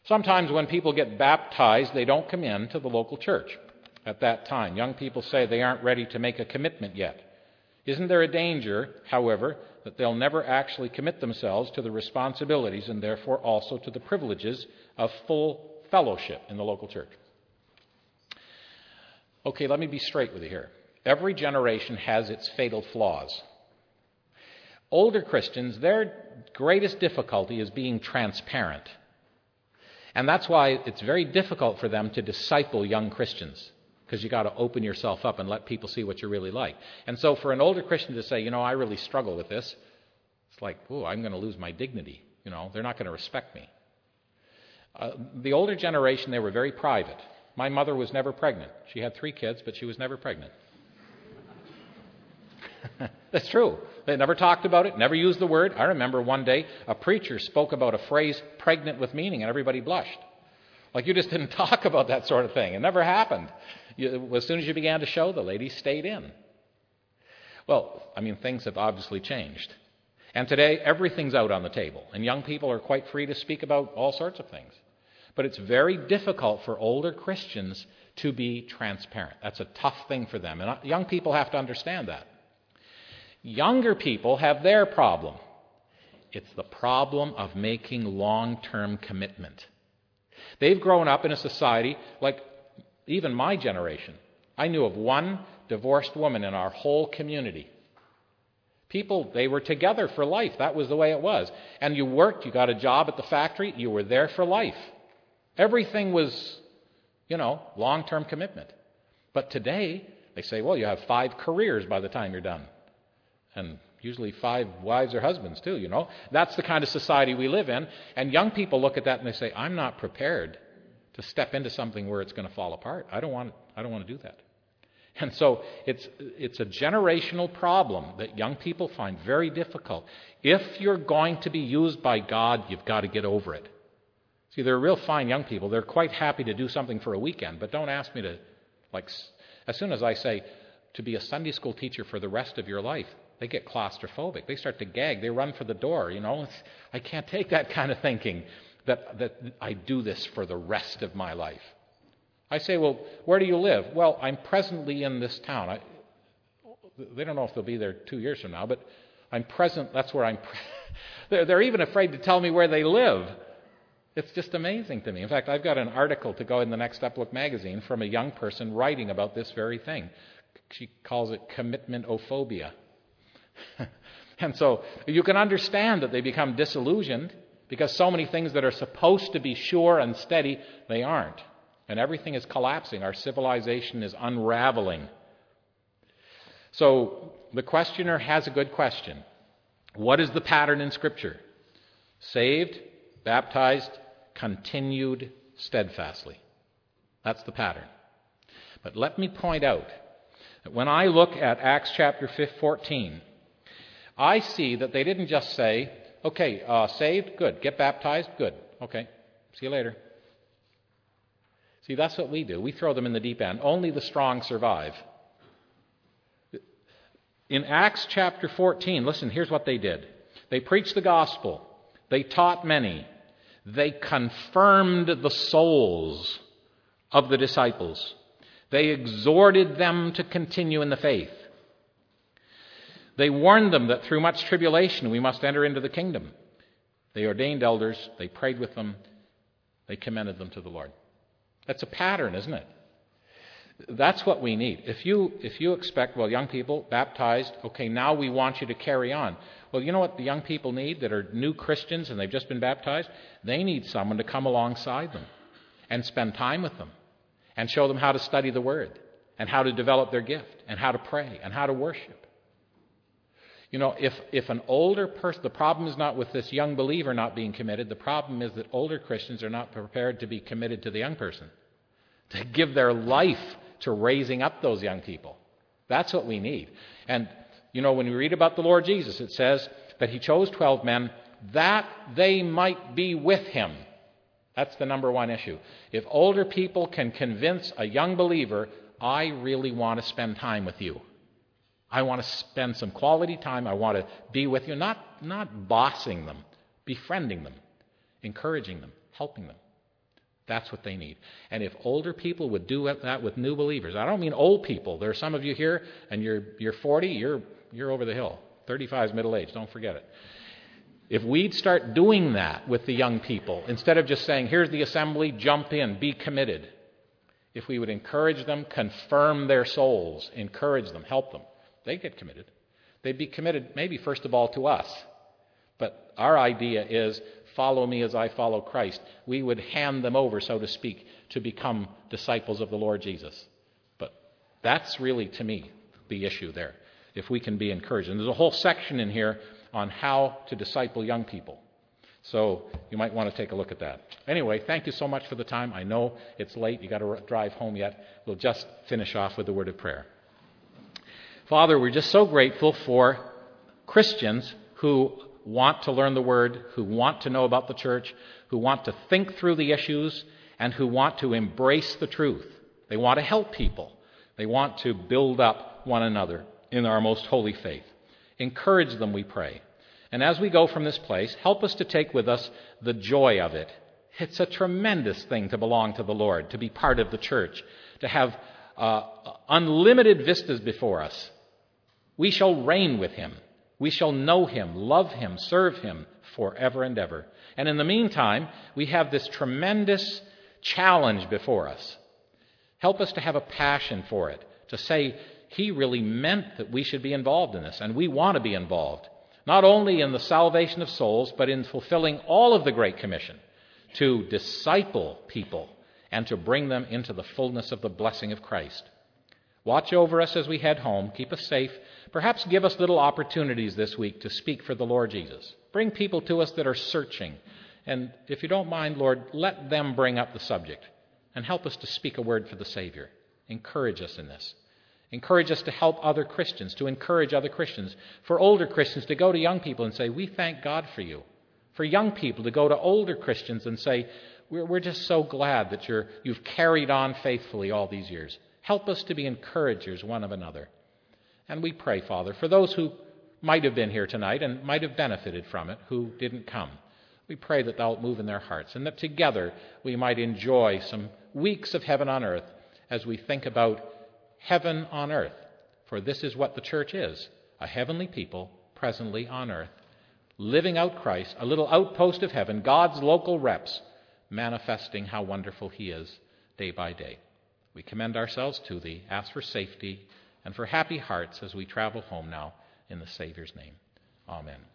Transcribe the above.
Sometimes when people get baptized, they don't come into the local church at that time. Young people say they aren't ready to make a commitment yet. Isn't there a danger, however, that they'll never actually commit themselves to the responsibilities and therefore also to the privileges of full fellowship in the local church? Okay, let me be straight with you here. Every generation has its fatal flaws. Older Christians, their greatest difficulty is being transparent. And that's why it's very difficult for them to disciple young Christians, because you got to open yourself up and let people see what you're really like. And so for an older Christian to say, I really struggle with this, it's like, I'm going to lose my dignity. They're not going to respect me. The older generation, they were very private. My mother was never pregnant. She had 3 kids, but she was never pregnant. That's true. They never talked about it, never used the word. I remember one day a preacher spoke about a phrase, pregnant with meaning, and everybody blushed. Like you just didn't talk about that sort of thing. It never happened. As soon as you began to show, the ladies stayed in. Well, things have obviously changed. And today, everything's out on the table. And young people are quite free to speak about all sorts of things. But it's very difficult for older Christians to be transparent. That's a tough thing for them. And young people have to understand that. Younger people have their problem. It's the problem of making long-term commitment. They've grown up in a society like even my generation. I knew of one divorced woman in our whole community. People, they were together for life. That was the way it was. And you worked, you got a job at the factory, you were there for life. Everything was, long-term commitment. But today, they say, you have 5 careers by the time you're done. And usually 5 wives or husbands too, That's the kind of society we live in. And young people look at that and they say, I'm not prepared to step into something where it's going to fall apart. I don't want to do that. And so it's a generational problem that young people find very difficult. If you're going to be used by God, you've got to get over it. See, they're real fine young people. They're quite happy to do something for a weekend, but don't ask me to, as soon as I say to be a Sunday school teacher for the rest of your life, they get claustrophobic. They start to gag. They run for the door. I can't take that kind of thinking that I do this for the rest of my life. I say, where do you live? Well, I'm presently in this town. They don't know if they'll be there 2 years from now, but that's where I'm. They're even afraid to tell me where they live. It's just amazing to me. In fact, I've got an article to go in the next Uplook magazine from a young person writing about this very thing. She calls it commitment-ophobia. And so you can understand that they become disillusioned because so many things that are supposed to be sure and steady, they aren't. And everything is collapsing. Our civilization is unraveling. So the questioner has a good question. What is the pattern in Scripture? Saved, baptized, continued steadfastly. That's the pattern. But let me point out that when I look at Acts chapter 14, I see that they didn't just say, okay, saved, good. Get baptized, good. Okay, see you later. See, that's what we do. We throw them in the deep end. Only the strong survive. In Acts chapter 14, listen, here's what they did. They preached the gospel. They taught many. They confirmed the souls of the disciples. They exhorted them to continue in the faith. They warned them that through much tribulation we must enter into the kingdom. They ordained elders. They prayed with them. They commended them to the Lord. That's a pattern, isn't it? That's what we need. If you expect, young people, baptized, okay, now we want you to carry on. Well, you know what the young people need that are new Christians and they've just been baptized? They need someone to come alongside them and spend time with them and show them how to study the Word and how to develop their gift and how to pray and how to worship. If an older person, the problem is not with this young believer not being committed. The problem is that older Christians are not prepared to be committed to the young person, to give their life to raising up those young people. That's what we need. And, when we read about the Lord Jesus, it says that he chose 12 men that they might be with him. That's the number one issue. If older people can convince a young believer, I really want to spend time with you. I want to spend some quality time. I want to be with you, not bossing them, befriending them, encouraging them, helping them. That's what they need. And if older people would do that with new believers, I don't mean old people. There are some of you here, and you're 40, you're over the hill. 35 is middle age, don't forget it. If we'd start doing that with the young people, instead of just saying, here's the assembly, jump in, be committed. If we would encourage them, confirm their souls, encourage them, help them, they'd get committed. They'd be committed maybe first of all to us. But our idea is, follow me as I follow Christ. We would hand them over, so to speak, to become disciples of the Lord Jesus. But that's really, to me, the issue there, if we can be encouraged. And there's a whole section in here on how to disciple young people. So you might want to take a look at that. Anyway, thank you so much for the time. I know it's late. You got to drive home yet. We'll just finish off with a word of prayer. Father, we're just so grateful for Christians who want to learn the Word, who want to know about the church, who want to think through the issues, and who want to embrace the truth. They want to help people. They want to build up one another in our most holy faith. Encourage them, we pray. And as we go from this place, help us to take with us the joy of it. It's a tremendous thing to belong to the Lord, to be part of the church, to have unlimited vistas before us. We shall reign with Him. We shall know Him, love Him, serve Him forever and ever. And in the meantime, we have this tremendous challenge before us. Help us to have a passion for it, to say, He really meant that we should be involved in this, and we want to be involved, not only in the salvation of souls, but in fulfilling all of the Great Commission, to disciple people and to bring them into the fullness of the blessing of Christ. Watch over us as we head home. Keep us safe. Perhaps give us little opportunities this week to speak for the Lord Jesus. Bring people to us that are searching. And if you don't mind, Lord, let them bring up the subject and help us to speak a word for the Savior. Encourage us in this. Encourage us to help other Christians, to encourage other Christians. For older Christians to go to young people and say, we thank God for you. For young people to go to older Christians and say, we're just so glad that you've carried on faithfully all these years. Help us to be encouragers one of another. And we pray, Father, for those who might have been here tonight and might have benefited from it, who didn't come. We pray that Thou wilt move in their hearts and that together we might enjoy some weeks of heaven on earth as we think about heaven on earth. For this is what the church is, a heavenly people presently on earth, living out Christ, a little outpost of heaven, God's local reps, manifesting how wonderful He is day by day. We commend ourselves to Thee, ask for safety and for happy hearts as we travel home now in the Savior's name. Amen.